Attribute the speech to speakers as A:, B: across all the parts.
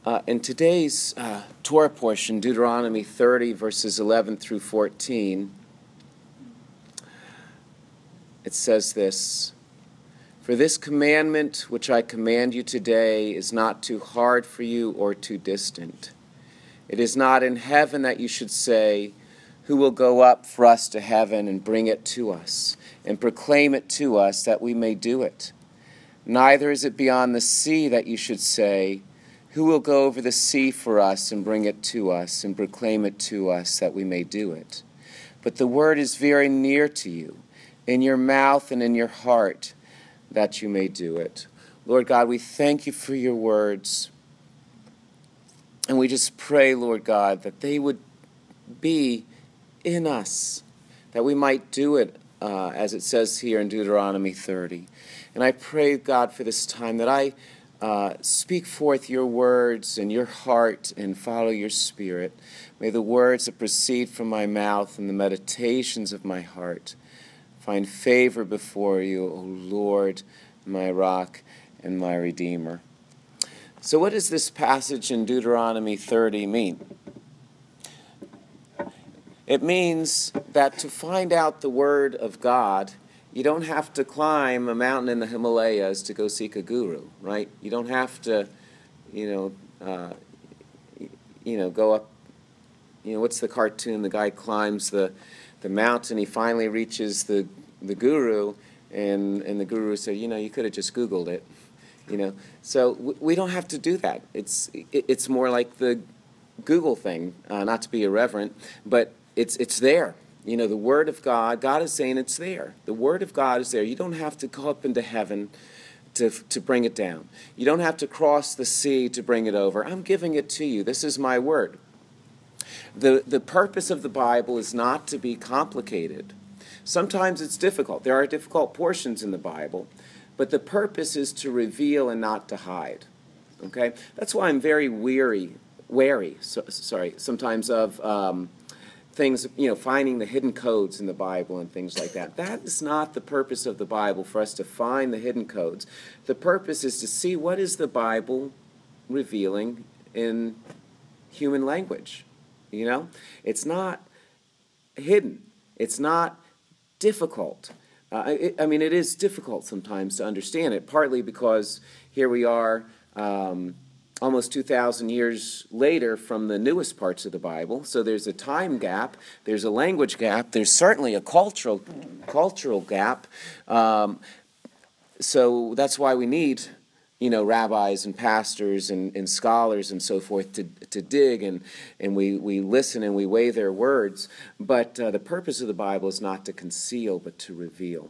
A: In today's Torah portion, Deuteronomy 30, verses 11 through 14, it says this: "For this commandment which I command you today is not too hard for you or too distant. It is not in heaven that you should say, 'Who will go up for us to heaven and bring it to us, and proclaim it to us that we may do it?' Neither is it beyond the sea that you should say, 'Who will go over the sea for us and bring it to us and proclaim it to us that we may do it?' But the word is very near to you, in your mouth and in your heart, that you may do it." Lord God, we thank you for your words. And we just pray, Lord God, that they would be in us, that we might do it as it says here in Deuteronomy 30. And I pray, God, for this time that I speak forth your words and your heart and follow your spirit. May the words that proceed from my mouth and the meditations of my heart find favor before you, O Lord, my rock and my redeemer. So what does this passage in Deuteronomy 30 mean? It means that to find out the word of God, you don't have to climb a mountain in the Himalayas to go seek a guru, right? You don't have to, go up. What's the cartoon? The guy climbs the mountain. He finally reaches the guru, and the guru said, you could have just Googled it. So we don't have to do that. It's more like the Google thing, not to be irreverent, but it's there. The Word of God is saying it's there. The Word of God is there. You don't have to go up into heaven to bring it down. You don't have to cross the sea to bring it over. I'm giving it to you. This is my Word. The purpose of the Bible is not to be complicated. Sometimes it's difficult. There are difficult portions in the Bible, but the purpose is to reveal and not to hide. Okay? That's why I'm very wary sometimes of things, finding the hidden codes in the Bible and things like that. That is not the purpose of the Bible, for us to find the hidden codes. The purpose is to see what is the Bible revealing in human language. It's not hidden. It's not difficult. It is difficult sometimes to understand it, partly because here we are almost 2,000 years later from the newest parts of the Bible. So there's a time gap, there's a language gap, there's certainly a cultural gap. So that's why we need, rabbis and pastors and scholars and so forth to dig, and we listen and we weigh their words. But the purpose of the Bible is not to conceal, but to reveal.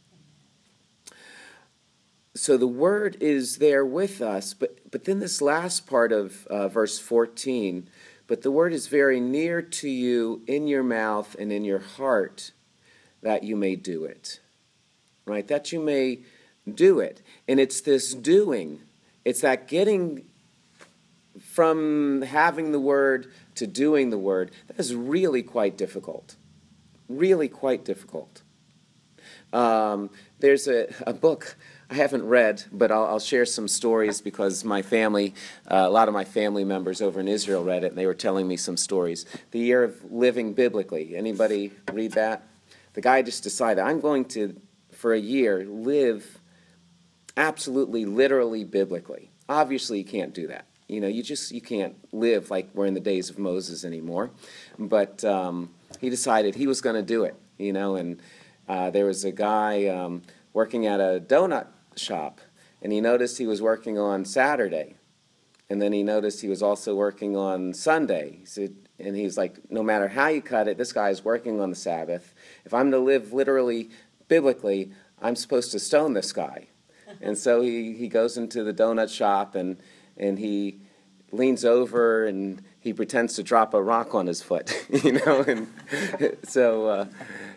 A: So the Word is there with us, but then this last part of verse 14, "But the Word is very near to you, in your mouth and in your heart, that you may do it." Right? That you may do it. And it's this doing. It's that getting from having the Word to doing the Word. That is really quite difficult. Really quite difficult. There's a book I haven't read, but I'll share some stories because my family, a lot of my family members over in Israel read it, and they were telling me some stories. The Year of Living Biblically. Anybody read that? The guy just decided, I'm going to, for a year, live absolutely, literally, biblically. Obviously, you can't do that. You can't live like we're in the days of Moses anymore. But he decided he was going to do it, and there was a guy working at a donut shop, and he noticed he was working on Saturday, and then he noticed he was also working on Sunday. And he's like, no matter how you cut it, this guy's working on the Sabbath. If I'm to live literally, biblically, I'm supposed to stone this guy. And so he goes into the donut shop, and he leans over, and he pretends to drop a rock on his foot, and so,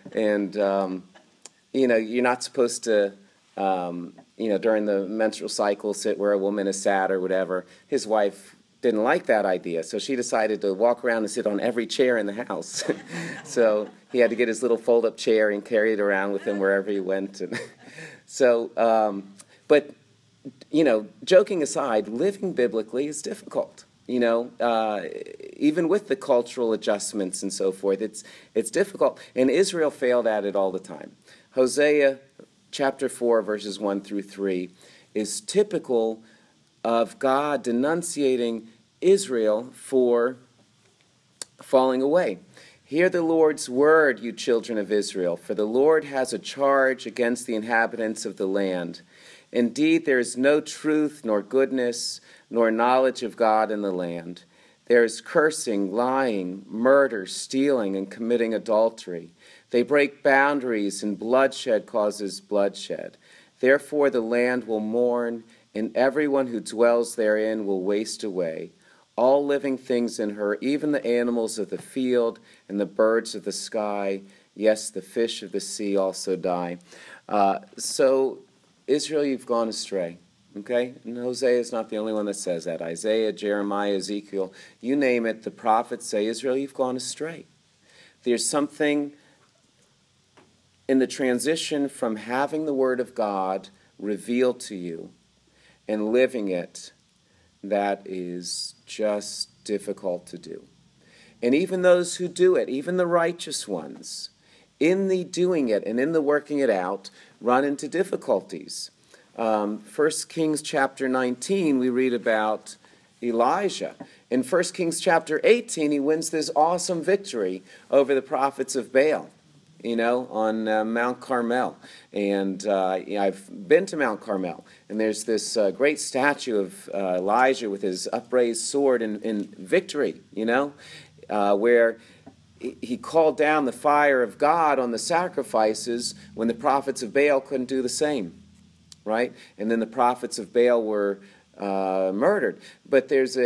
A: you're not supposed to, during the menstrual cycle, sit where a woman is sat or whatever. His wife didn't like that idea, so she decided to walk around and sit on every chair in the house. So he had to get his little fold-up chair and carry it around with him wherever he went. And but, joking aside, living biblically is difficult. even with the cultural adjustments and so forth, it's difficult. And Israel failed at it all the time. Hosea chapter 4, verses 1 through 3, is typical of God denunciating Israel for falling away. Hear the Lord's word, you children of Israel, for the Lord has a charge against the inhabitants of the land. Indeed, there is no truth, nor goodness, nor knowledge of God in the land. There is cursing, lying, murder, stealing, and committing adultery. They break boundaries, and bloodshed causes bloodshed. Therefore the land will mourn, and everyone who dwells therein will waste away. All living things in her, even the animals of the field and the birds of the sky, yes, the fish of the sea also die. So, Israel, you've gone astray. Okay? And Hosea is not the only one that says that. Isaiah, Jeremiah, Ezekiel, you name it, the prophets say, Israel, you've gone astray. There's something in the transition from having the Word of God revealed to you and living it that is just difficult to do. And even those who do it, even the righteous ones, in the doing it and in the working it out, run into difficulties. 1 Kings chapter 19, we read about Elijah. In 1 Kings chapter 18, he wins this awesome victory over the prophets of Baal, on Mount Carmel. And I've been to Mount Carmel, and there's this great statue of Elijah with his upraised sword in victory, where he called down the fire of God on the sacrifices when the prophets of Baal couldn't do the same, right? And then the prophets of Baal were murdered. But there's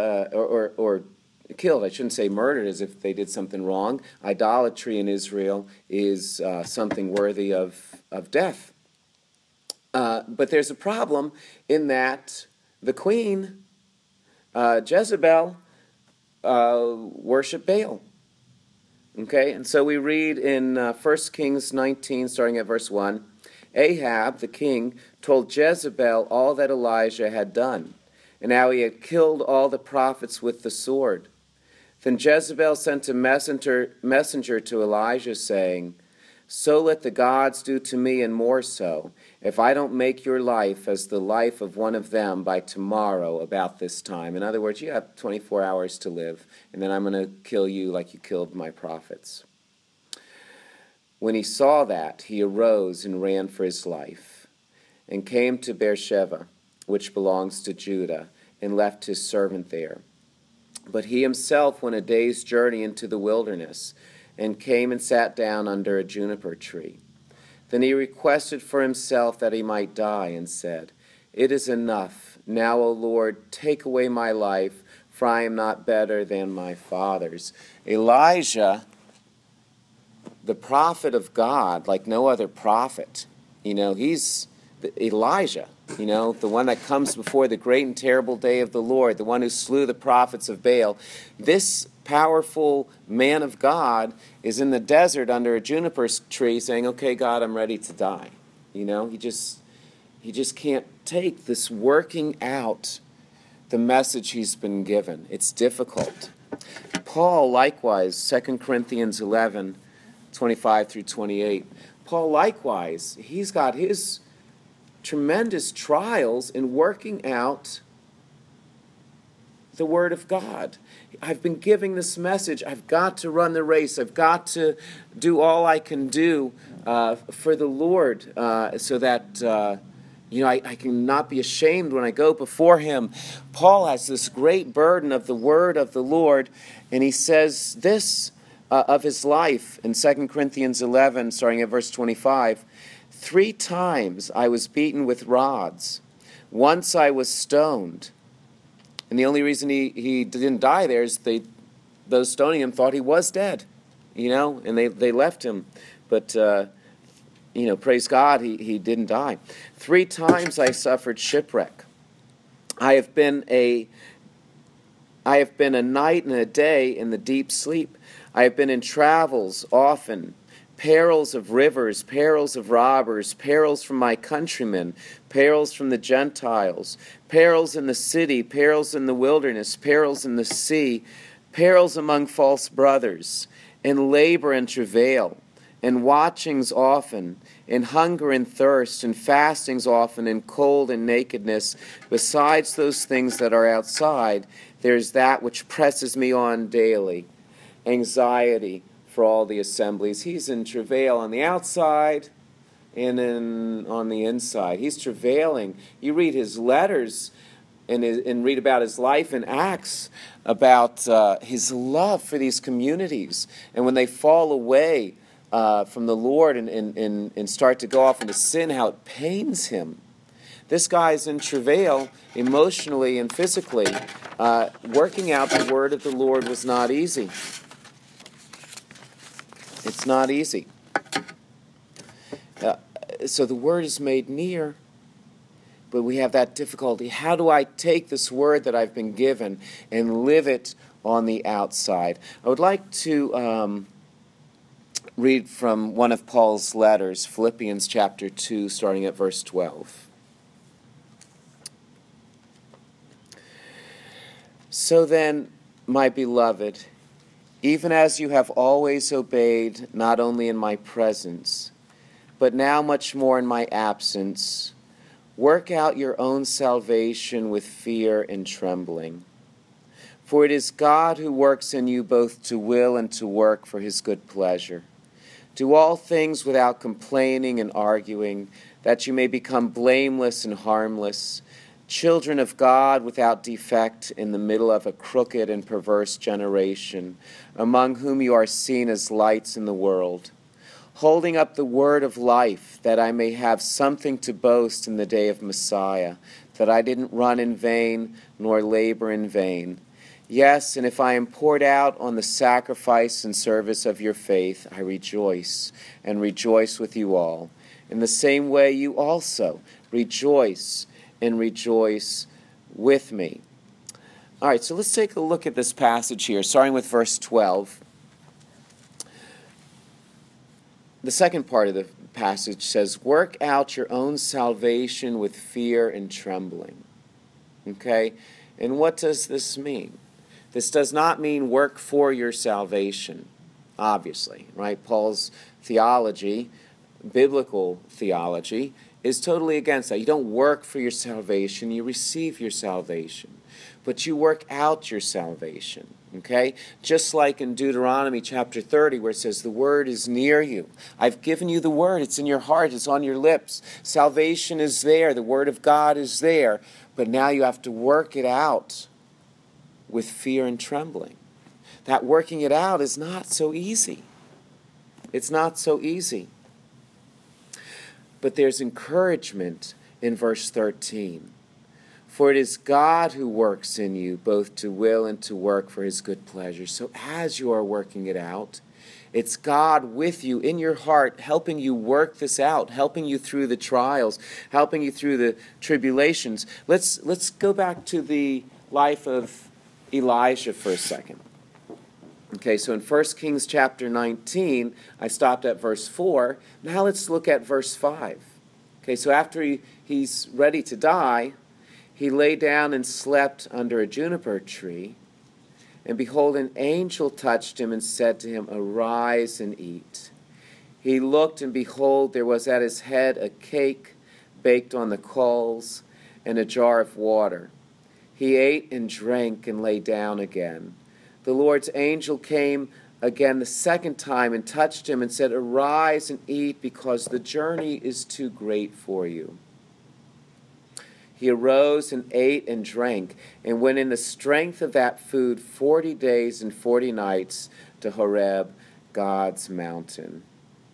A: or killed. I shouldn't say murdered as if they did something wrong. Idolatry in Israel is something worthy of death. But there's a problem in that the queen, Jezebel, worshiped Baal. Okay, and so we read in 1 Kings 19, starting at verse 1, Ahab, the king, told Jezebel all that Elijah had done, and how he had killed all the prophets with the sword. Then Jezebel sent a messenger to Elijah, saying, So let the gods do to me, and more so, if I don't make your life as the life of one of them by tomorrow about this time. In other words, you have 24 hours to live, and then I'm going to kill you like you killed my prophets. When he saw that, he arose and ran for his life, and came to Beersheba, which belongs to Judah, and left his servant there. But he himself went a day's journey into the wilderness, and came and sat down under a juniper tree. Then he requested for himself that he might die, and said, It is enough. Now, O Lord, take away my life, for I am not better than my fathers. Elijah, the prophet of God, like no other prophet, he's Elijah, the one that comes before the great and terrible day of the Lord, the one who slew the prophets of Baal. This powerful man of God is in the desert under a juniper tree saying, okay, God, I'm ready to die. He just can't take this working out the message he's been given. It's difficult. Paul, likewise, 2 Corinthians 11, 25 through 28. Paul, likewise, he's got his tremendous trials in working out the Word of God. I've been giving this message. I've got to run the race. I've got to do all I can do for the Lord so that I can not be ashamed when I go before Him. Paul has this great burden of the Word of the Lord, and he says this of his life in 2 Corinthians 11, starting at verse 25. 3 times I was beaten with rods. Once I was stoned. And the only reason he didn't die there is those stoning him thought he was dead, and they left him. But, praise God, he didn't die. 3 times I suffered shipwreck. I have been a night and a day in the deep sleep. I have been in travels often, perils of rivers, perils of robbers, perils from my countrymen, perils from the Gentiles, perils in the city, perils in the wilderness, perils in the sea, perils among false brothers, and labor and travail, and watchings often, and hunger and thirst, and fastings often, and cold and nakedness. Besides those things that are outside, there is that which presses me on daily, anxiety for all the assemblies. He's in travail on the outside and on the inside. He's travailing. You read his letters and read about his life in Acts, about his love for these communities. And when they fall away from the Lord and start to go off into sin, how it pains him. This guy's in travail emotionally and physically. Working out the word of the Lord was not easy. It's not easy. So the word is made near, but we have that difficulty. How do I take this word that I've been given and live it on the outside? I would like to read from one of Paul's letters, Philippians chapter 2, starting at verse 12. So then, my beloved, even as you have always obeyed, not only in my presence, but now much more in my absence, work out your own salvation with fear and trembling. For it is God who works in you both to will and to work for his good pleasure. Do all things without complaining and arguing, that you may become blameless and harmless, children of God without defect in the middle of a crooked and perverse generation, among whom you are seen as lights in the world, holding up the word of life, that I may have something to boast in the day of Messiah, that I didn't run in vain nor labor in vain. Yes, and if I am poured out on the sacrifice and service of your faith, I rejoice, and rejoice with you all. In the same way you also rejoice and rejoice with me. All right, so let's take a look at this passage here, starting with verse 12. The second part of the passage says, work out your own salvation with fear and trembling. Okay? And what does this mean? This does not mean work for your salvation, obviously, right? Paul's theology, biblical theology, is totally against that. You don't work for your salvation, you receive your salvation. But you work out your salvation, okay? Just like in Deuteronomy chapter 30 where it says, the word is near you. I've given you the word. It's in your heart. It's on your lips. Salvation is there. The word of God is there. But now you have to work it out with fear and trembling. That working it out is not so easy. It's not so easy. But there's encouragement in verse 13. For it is God who works in you both to will and to work for his good pleasure. So as you are working it out, it's God with you in your heart, helping you work this out, helping you through the trials, helping you through the tribulations. Let's go back to the life of Elijah for a second. Okay, so in 1 Kings chapter 19, I stopped at verse 4. Now let's look at verse 5. Okay, so after he's ready to die, he lay down and slept under a juniper tree. And behold, an angel touched him and said to him, arise and eat. He looked, and behold, there was at his head a cake baked on the coals and a jar of water. He ate and drank and lay down again. The Lord's angel came again the second time and touched him and said, arise and eat, because the journey is too great for you. He arose and ate and drank, and went in the strength of that food 40 days and 40 nights to Horeb, God's mountain.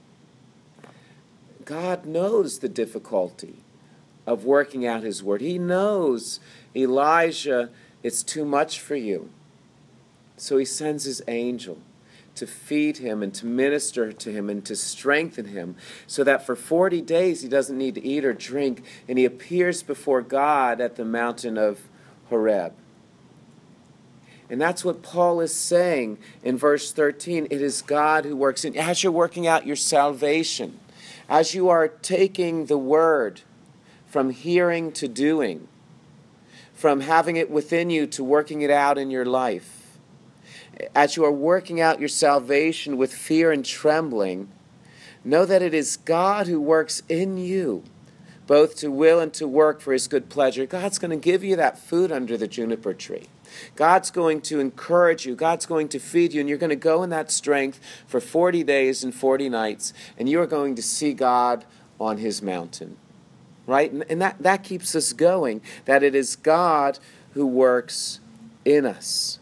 A: God knows the difficulty of working out his word. He knows, Elijah, it's too much for you. So he sends his angel to feed him and to minister to him and to strengthen him, so that for 40 days he doesn't need to eat or drink, and he appears before God at the mountain of Horeb. And that's what Paul is saying in verse 13. It is God who works in. As you're working out your salvation, as you are taking the word from hearing to doing, from having it within you to working it out in your life, as you are working out your salvation with fear and trembling, know that it is God who works in you, both to will and to work for his good pleasure. God's going to give you that food under the juniper tree. God's going to encourage you. God's going to feed you, and you're going to go in that strength for 40 days and 40 nights, and you are going to see God on his mountain. Right? And that keeps us going, that it is God who works in us.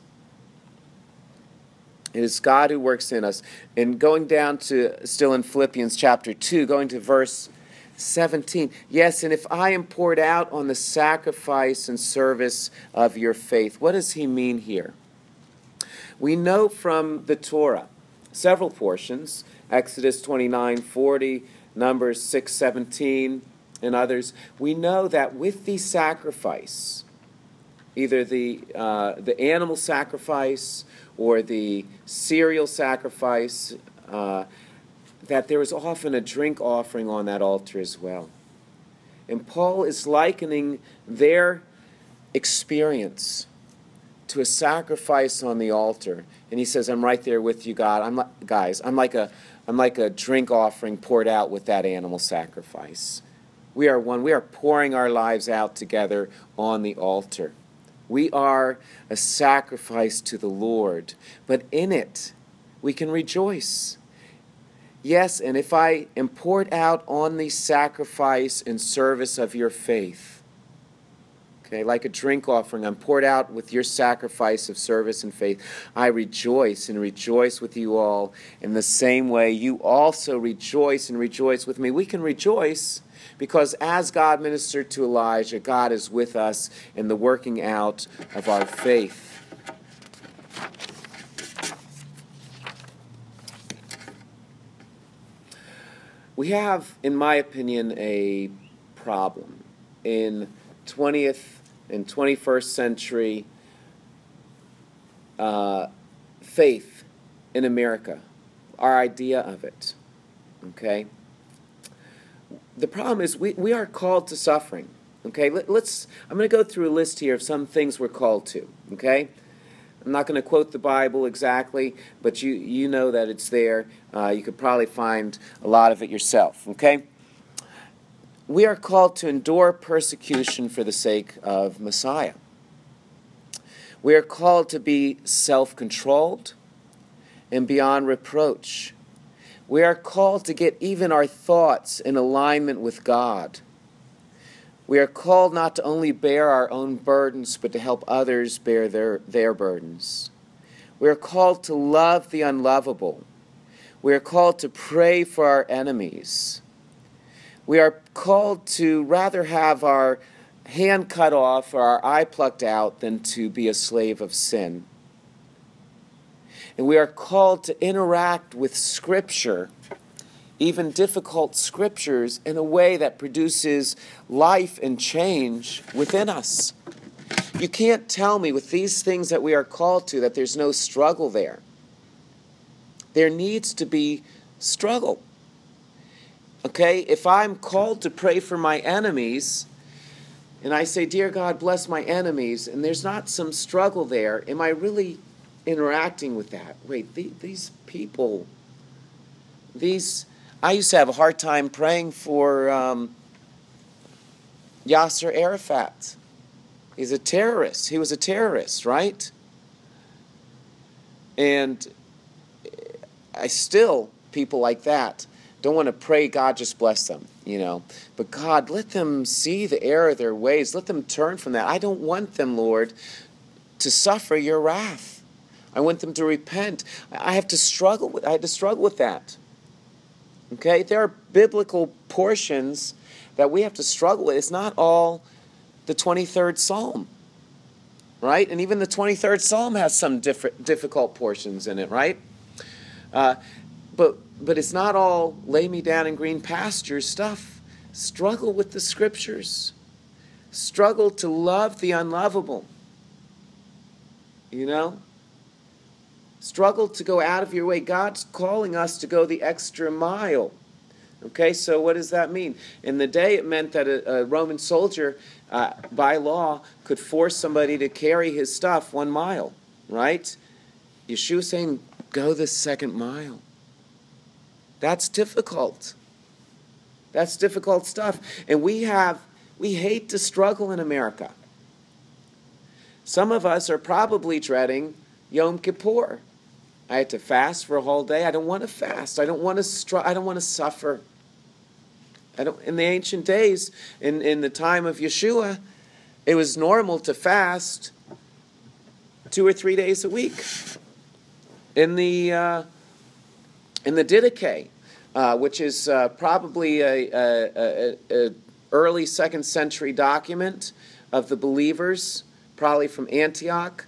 A: It is God who works in us. And going down to, still in Philippians chapter 2, going to verse 17. Yes, and if I am poured out on the sacrifice and service of your faith. What does he mean here? We know from the Torah several portions, Exodus 29:40, Numbers 6:17, and others. We know that with the sacrifice, either the animal sacrifice or the cereal sacrifice, that there is often a drink offering on that altar as well. And Paul is likening their experience to a sacrifice on the altar. And he says, I'm right there with you, God. I'm like a drink offering poured out with that animal sacrifice. We are one. We are pouring our lives out together on the altar. We are a sacrifice to the Lord. But in it, we can rejoice. Yes, and if I am poured out on the sacrifice and service of your faith, okay, like a drink offering, I'm poured out with your sacrifice of service and faith, I rejoice and rejoice with you all. In the same way, you also rejoice and rejoice with me. We can rejoice because as God ministered to Elijah, God is with us in the working out of our faith. We have, in my opinion, a problem in 20th and 21st century faith in America, our idea of it, okay? The problem is we are called to suffering, okay? I'm going to go through a list here of some things we're called to, okay? I'm not going to quote the Bible exactly, but you know that it's there. You could probably find a lot of it yourself, okay? We are called to endure persecution for the sake of Messiah. We are called to be self-controlled and beyond reproach. We are called to get even our thoughts in alignment with God. We are called not to only bear our own burdens, but to help others bear their burdens. We are called to love the unlovable. We are called to pray for our enemies. We are called to rather have our hand cut off or our eye plucked out than to be a slave of sin. And we are called to interact with Scripture, even difficult Scriptures, in a way that produces life and change within us. You can't tell me with these things that we are called to that there's no struggle there. There needs to be struggle. Okay, if I'm called to pray for my enemies, and I say, Dear God, bless my enemies, and there's not some struggle there, am I really interacting with that? Wait, these people, I used to have a hard time praying for Yasser Arafat. He's a terrorist. He was a terrorist, right? And people like that, don't want to pray, God, just bless them, But God, let them see the error of their ways. Let them turn from that. I don't want them, Lord, to suffer your wrath. I want them to repent. I had to struggle with that. Okay? There are biblical portions that we have to struggle with. It's not all the 23rd Psalm, right? And even the 23rd Psalm has some difficult portions in it, right? But it's not all lay me down in green pastures stuff. Struggle with the Scriptures. Struggle to love the unlovable. You know? Struggle to go out of your way. God's calling us to go the extra mile. Okay, so what does that mean? In the day, it meant that a Roman soldier, by law, could force somebody to carry his stuff 1 mile, right? Yeshua's saying, go the 2nd mile. That's difficult. That's difficult stuff. And we hate to struggle in America. Some of us are probably dreading Yom Kippur. I had to fast for a whole day. I don't want to fast. I don't want to I don't want to suffer. In the ancient days, in the time of Yeshua, it was normal to fast 2 or 3 days a week. In the Didache, which is probably a early 2nd century document of the believers, probably from Antioch.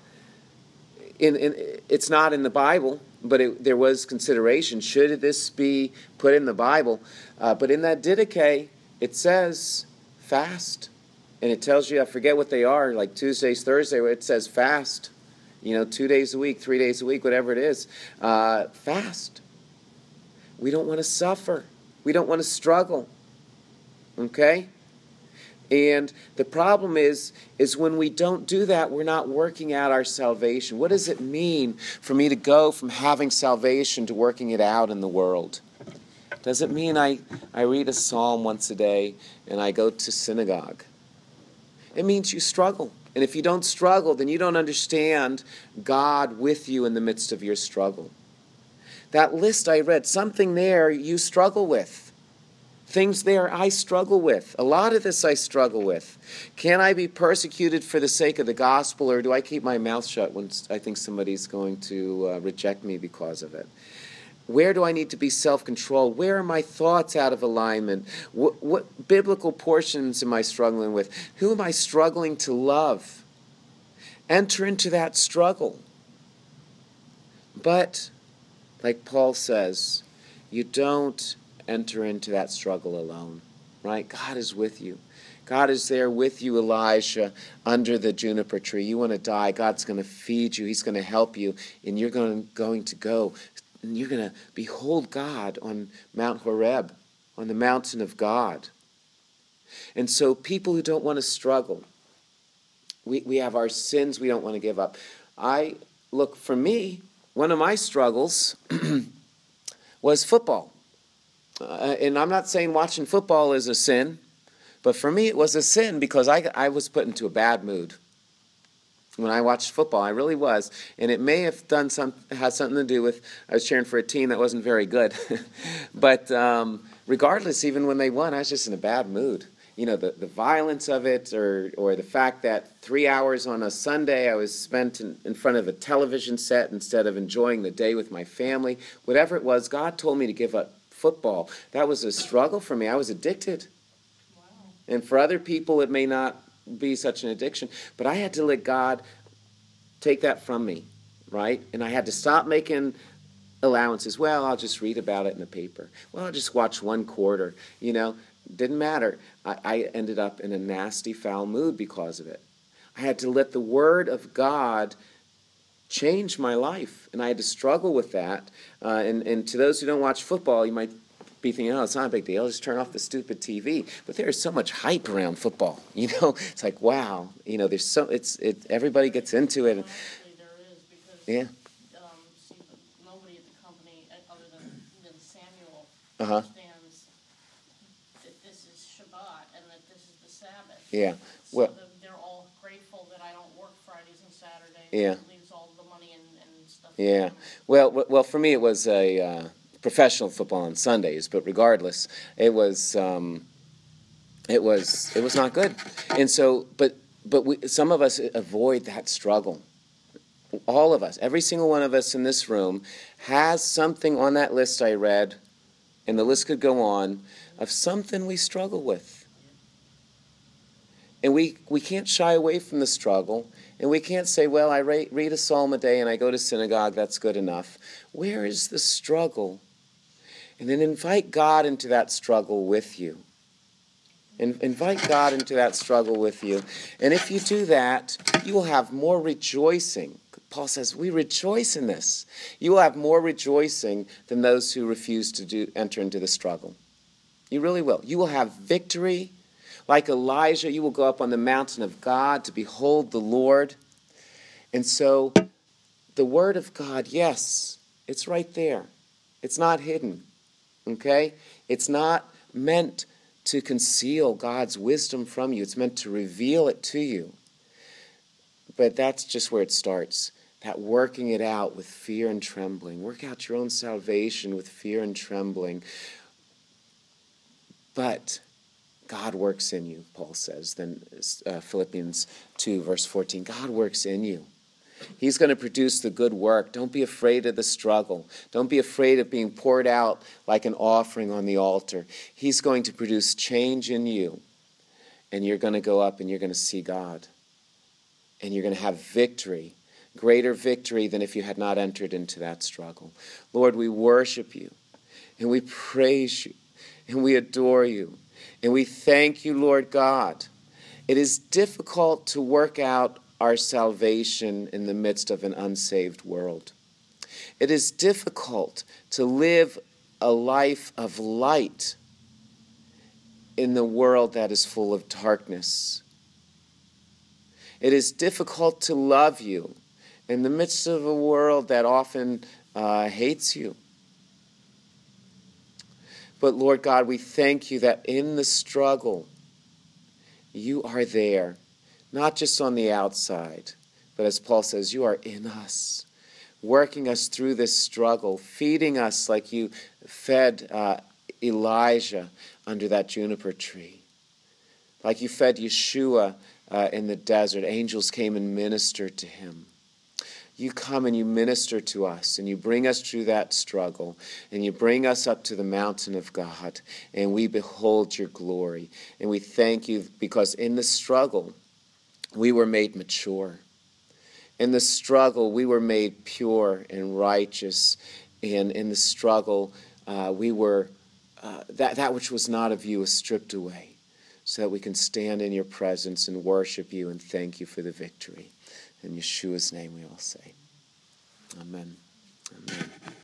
A: It's not in the Bible, but there was consideration. Should this be put in the Bible? But in that Didache, it says fast. And it tells you, I forget what they are, like Tuesdays, Thursday, where it says fast. 2 days a week, 3 days a week, whatever it is. Fast. We don't want to suffer. We don't want to struggle. Okay? And the problem is when we don't do that, we're not working out our salvation. What does it mean for me to go from having salvation to working it out in the world? Does it mean I read a psalm once a day and I go to synagogue? It means you struggle. And if you don't struggle, then you don't understand God with you in the midst of your struggle. That list I read, something there you struggle with. Things there I struggle with. A lot of this I struggle with. Can I be persecuted for the sake of the gospel, or do I keep my mouth shut when I think somebody's going to reject me because of it? Where do I need to be self-controlled? Where are my thoughts out of alignment? What biblical portions am I struggling with? Who am I struggling to love? Enter into that struggle. But, like Paul says, you don't enter into that struggle alone, right? God is with you. God is there with you, Elijah, under the juniper tree. You want to die, God's going to feed you. He's going to help you, and you're going to go. And you're going to behold God on Mount Horeb, on the mountain of God. And so people who don't want to struggle, we have our sins we don't want to give up. Look, for me, one of my struggles was football. And I'm not saying watching football is a sin, but for me it was a sin because I was put into a bad mood when I watched football. I really was. And it may have had something to do with I was cheering for a team that wasn't very good. But regardless, even when they won, I was just in a bad mood. The violence of it or the fact that 3 hours on a Sunday I was spent in front of a television set instead of enjoying the day with my family. Whatever it was, God told me to give up football. That was a struggle for me. I was addicted. Wow. And for other people, it may not be such an addiction. But I had to let God take that from me, right? And I had to stop making allowances. Well, I'll just read about it in the paper. Well, I'll just watch 1 quarter. Didn't matter. I ended up in a nasty, foul mood because of it. I had to let the Word of God change my life, and I had to struggle with that. And to those who don't watch football, you might be thinking, "Oh, it's not a big deal. Just turn off the stupid TV." But there is so much hype around football. It's like, wow. There's everybody gets into it.
B: Actually, there is because nobody at the company other than Samuel understands that this is Shabbat and that this is the Sabbath.
A: Yeah.
B: So they're all grateful that I don't work Fridays and Saturdays.
A: Yeah.
B: It leaves all the money and stuff.
A: Yeah. Well, for me it was a professional football on Sundays, but regardless, it was not good. And so, but some of us avoid that struggle. All of us, every single one of us in this room, has something on that list I read, and the list could go on, of something we struggle with. And we can't shy away from the struggle, and we can't say, well, I read a psalm a day and I go to synagogue, that's good enough. Where is the struggle? And then invite God into that struggle with you. Invite God into that struggle with you. And if you do that, you will have more rejoicing. Paul says, we rejoice in this. You will have more rejoicing than those who refuse to enter into the struggle. You really will. You will have victory. Like Elijah, you will go up on the mountain of God to behold the Lord. And so the Word of God, yes, it's right there. It's not hidden, okay? It's not meant to conceal God's wisdom from you. It's meant to reveal it to you. But that's just where it starts, that working it out with fear and trembling. Work out your own salvation with fear and trembling. But God works in you, Paul says. Then Philippians 2, verse 14, God works in you. He's going to produce the good work. Don't be afraid of the struggle. Don't be afraid of being poured out like an offering on the altar. He's going to produce change in you. And you're going to go up and you're going to see God. And you're going to have victory, greater victory than if you had not entered into that struggle. Lord, we worship you. And we praise you. And we adore you. And we thank you, Lord God. It is difficult to work out our salvation in the midst of an unsaved world. It is difficult to live a life of light in the world that is full of darkness. It is difficult to love you in the midst of a world that often hates you. But Lord God, we thank you that in the struggle, you are there. Not just on the outside, but as Paul says, you are in us, working us through this struggle, feeding us like you fed Elijah under that juniper tree. Like you fed Yeshua in the desert. Angels came and ministered to him. You come and you minister to us, and you bring us through that struggle, and you bring us up to the mountain of God, and we behold your glory. And we thank you because in the struggle, we were made mature. In the struggle, we were made pure and righteous. And in the struggle, we were that which was not of you was stripped away, so that we can stand in your presence and worship you and thank you for the victory. In Yeshua's name we all say, amen. Amen.